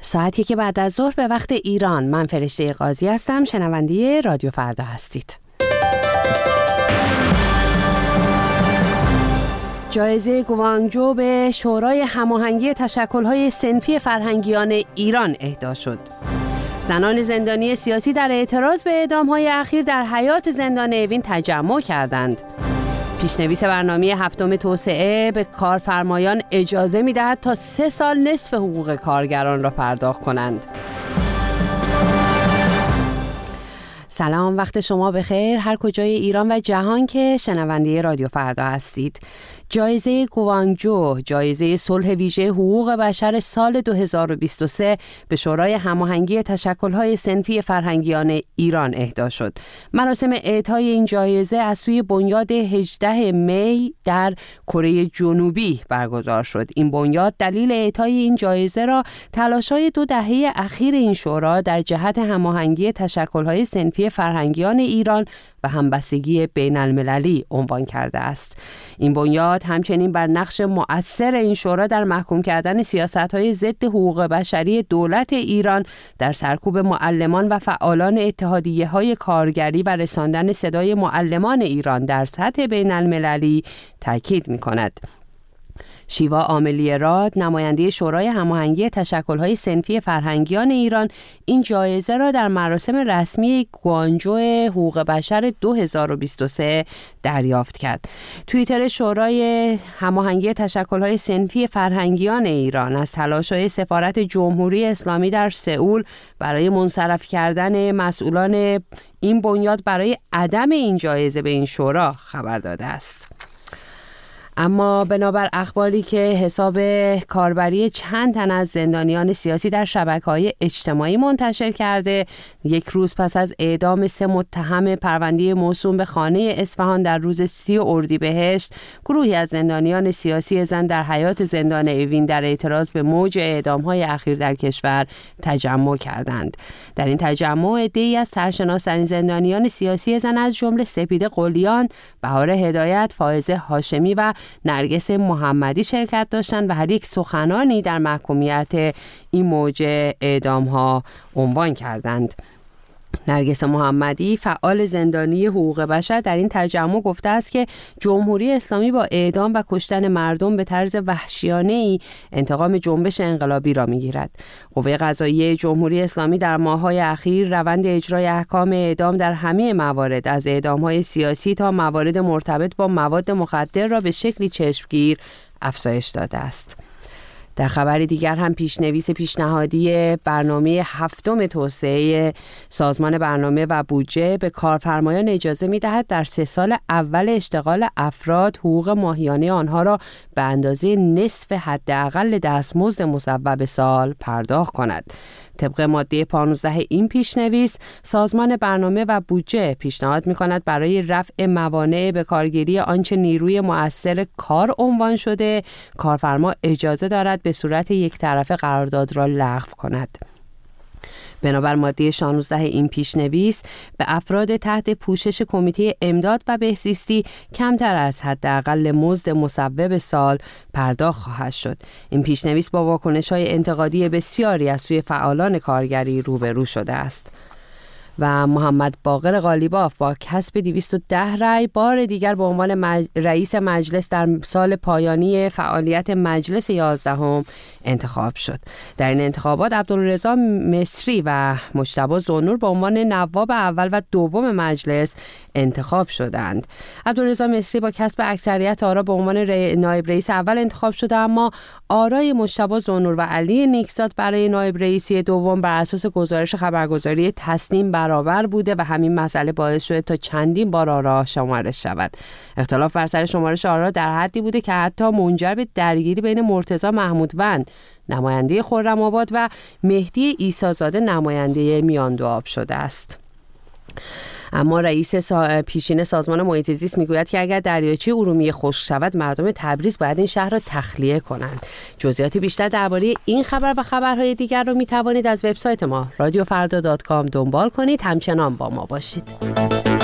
ساعتی که بعد از ظهر به وقت ایران. من فرشته قاضی هستم، شنونده رادیو فردا هستید. جایزه گوانگجو به شورای هماهنگی تشکل‌های صنفی فرهنگیان ایران اهدا شد. زنان زندانی سیاسی در اعتراض به اعدام‌های اخیر در حیات زندان اوین تجمع کردند. پیشنویس برنامه هفتم توسعه به کارفرمایان اجازه می‌دهد تا 3 سال نصف حقوق کارگران را پرداخت کنند. سلام، وقت شما بخیر هر کجای ایران و جهان که شنونده رادیو فردا هستید. جایزه گوانگجو، جایزه صلح ویژه حقوق بشر سال 2023 به شورای هماهنگی تشکل‌های صنفی فرهنگیان ایران اهدا شد. مراسم اعطای این جایزه از سوی بنیاد 18 می در کره جنوبی برگزار شد. این بنیاد دلیل اعطای این جایزه را تلاش‌های 2 دهه اخیر این شورا در جهت هماهنگی تشکل‌های صنفی فرهنگیان ایران و همبستگی بین‌المللی عنوان کرده است. این بنیاد همچنین بر نقش مؤثر این شورا در محکوم کردن سیاست‌های ضد حقوق بشری دولت ایران در سرکوب معلمان و فعالان اتحادیه‌های کارگری و رساندن صدای معلمان ایران در سطح بین‌المللی تاکید می‌کند. شیوا عاملی راد، نماینده شورای هماهنگی تشکل‌های صنفی فرهنگیان ایران، این جایزه را در مراسم رسمی گوانگجو حقوق بشر 2023 دریافت کرد. توییتر شورای هماهنگی تشکل‌های صنفی فرهنگیان ایران از تلاش‌های سفارت جمهوری اسلامی در سئول برای منصرف کردن مسئولان این بنیاد برای عدم این جایزه به این شورا خبر داده است. اما بنابر اخباری که حساب کاربری چند تن از زندانیان سیاسی در شبکه‌های اجتماعی منتشر کرده، 1 روز پس از اعدام 3 متهم پرونده موسوم به خانه اصفهان در روز 30 اردیبهشت، گروهی از زندانیان سیاسی زن در حیات زندان اوین در اعتراض به موج اعدام‌های اخیر در کشور تجمع کردند. در این تجمع عده‌ای از سرشناس‌ترین زندانیان سیاسی زن از جمله سپیده قلیان، بهار هدایت، فائزه هاشمی و نرگس محمدی شرکت داشتند و هر یک سخنانی در محکومیت این موج اعدام‌ها عنوان کردند. نرگس محمدی، فعال زندانی حقوق بشر، در این تجمع گفته است که جمهوری اسلامی با اعدام و کشتن مردم به طرز وحشیانه‌ای انتقام جنبش انقلابی را می‌گیرد. قوه قضاییه جمهوری اسلامی در ماه‌های اخیر روند اجرای احکام اعدام در همه موارد، از اعدام‌های سیاسی تا موارد مرتبط با مواد مخدر، را به شکلی چشمگیر افزایش داده است. در خبر دیگر هم پیشنویس پیشنهادی برنامه هفتم توسعه سازمان برنامه و بودجه به کارفرمایان اجازه می‌دهد در 3 سال اول اشتغال افراد حقوق ماهیانه آنها را به اندازه نصف حداقل دستمزد مصوب سال پرداخت کند. طبق ماده 15 این پیشنویس، سازمان برنامه و بودجه پیشنهاد می‌کند برای رفع موانع به کارگیری آنچه نیروی مؤثر کار عنوان شده، کارفرما اجازه دارد به صورت یک طرفه قرارداد را لغو کند. بنابر ماده 16 این پیشنویس، به افراد تحت پوشش کمیته امداد و بهزیستی کمتر از حداقل مزد مصوب سال پرداخت خواهد شد. این پیشنویس با واکنش‌های انتقادی بسیاری از سوی فعالان کارگری روبرو شده است. و محمد باقر قالیباف با کسب 210 رای بار دیگر به عنوان رئیس مجلس در سال پایانی فعالیت مجلس 11 انتخاب شد. در این انتخابات عبدالرضا مصری و مجتبی ذوالنور به عنوان نواب اول و دوم مجلس انتخاب شدند. عبدالرضا مصری با کسب اکثریت آرا به عنوان نایب رئیس اول انتخاب شده، اما آرای مجتبی ذوالنور و علی نیکزاد برای نایب رئیسی دوم بر اساس گزارش خبرگزاری تصنیم برابر بوده و همین مسئله باعث شده تا چندین بار آرا شمارش شود. اختلاف بر سر شمارش آرا در حدی بوده که حتی منجر به درگیری بین مرتضی محمودوند نماینده خرم‌آباد و مهدی عیسی‌زاده نماینده میاندوآب شده است. اما رئیس پیشین سازمان محیط زیست میگوید که اگر دریاچه ارومیه خشک شود، مردم تبریز باید این شهر را تخلیه کنند. جزئیات بیشتر درباره این خبر و خبرهای دیگر رو میتوانید از وبسایت ما رادیوفردا.com دنبال کنید. همچنان با ما باشید.